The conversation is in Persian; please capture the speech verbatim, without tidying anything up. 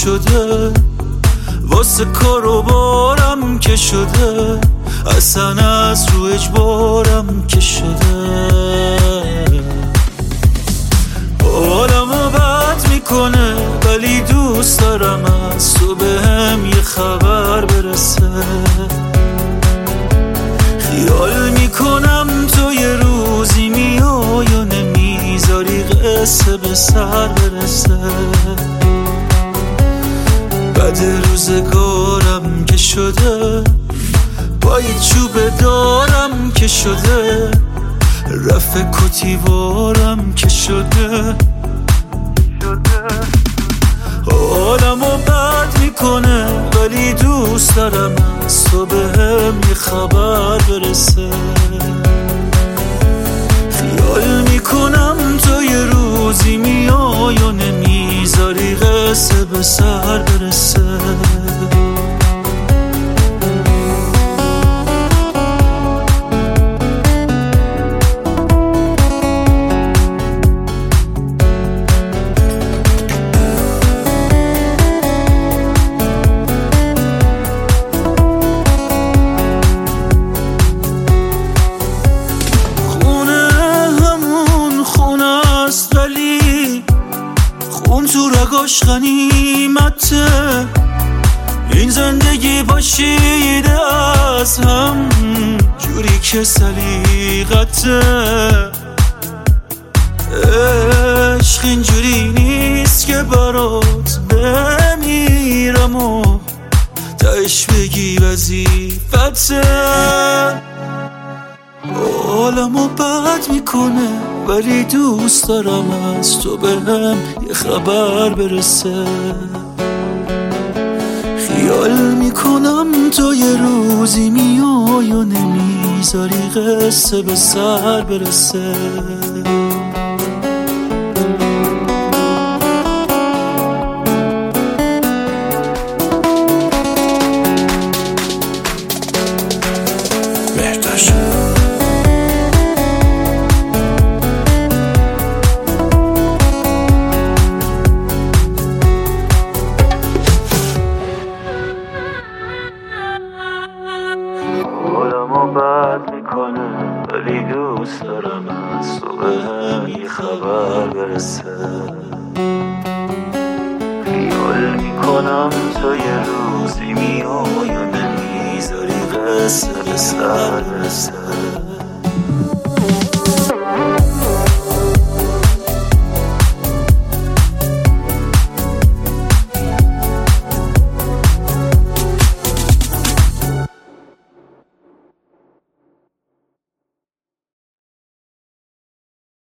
شده، واسه کار و بارم که شده، اصلا از رو اجبارم که شده. حالمو بد میکنه ولی دوست دارم از تو بهم یه خبر برسه. خیال میکنم تو یه روزی میای و نمیذاری قصه به سر برسه. بعد روزگارم که شده، با یه چوب دارم که شده، رفع کتیوارم که شده. حالمو بد میکنه ولی دوست دارم از تو بهم یه خبر برسه. خیال میکنم تو یه روزی میای و نمیذاری قصه به سر برسه. خون تو رگاش غنیمته، این زندگی باشیده از هم جوری که سلیقته. عشق اینجوری نیست که برات بمیرم و تهش بگی وظیفته. حالمو بد میکنه ولی دوست دارم از تو بهم یه خبر برسه. خیال میکنم تو یه روزی میای و نمیذاری قصه به سر برسه. حالمو بد میکنه ولی دوست دارم از تو بهم یه خبر برسه. خیال میکنم تو یه روزی میای و نمیذاری قصه به سر برسه.